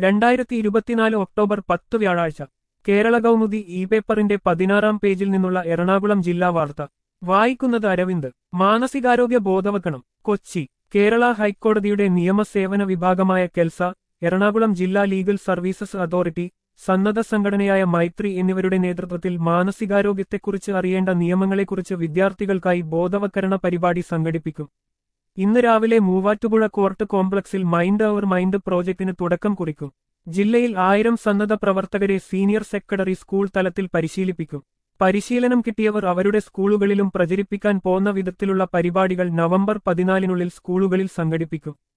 2024 October 10 വ്യാഴാഴ്ച Kerala Kaumudi E പേപ്പറിന്റെ 16-ാം പേജിൽ നിന്നുള്ള എറണാകുളം ജില്ലാ വാർത്ത വായിക്കുന്നത് അരവിന്ദ്. മാനസികാരോഗ്യ ബോധവൽക്കരണം കൊച്ചി. കേരള ഹൈക്കോടതിയുടെ നിയമസേവന വിഭാഗമായ കെൽസ, എറണാകുളം ജില്ലാ ലീഗൽ സർവീസസ് അതോറിറ്റി, സന്നദ്ധ സംഘടനയായ മൈത്രി എന്നിവരുടെ നേതൃത്വത്തിൽ മാനസികാരോഗ്യത്തെക്കുറിച്ച് അറിയേണ്ട നിയമങ്ങളെക്കുറിച്ച് വിദ്യാർത്ഥികൾക്കായി ബോധവൽക്കരണ പരിപാടി സംഘടിപ്പിക്കും. ഇന്ന് രാവിലെ മൂവാറ്റുപുഴ കോർട്ട് കോംപ്ലക്സിൽ മൈൻഡ് അവർ മൈൻഡ് പ്രോജക്ടിന് തുടക്കം കുറിക്കും. ജില്ലയിൽ 1000 സന്നദ്ധ പ്രവർത്തകരെ സീനിയർ സെക്കൻഡറി സ്കൂൾ തലത്തിൽ പരിശീലിപ്പിക്കും. പരിശീലനം കിട്ടിയവർ അവരുടെ സ്കൂളുകളിലും പ്രചരിപ്പിക്കാൻ പോന്ന വിധത്തിലുള്ള പരിപാടികൾ നവംബർ 14-നുള്ളിൽ സ്കൂളുകളിൽ സംഘടിപ്പിക്കും.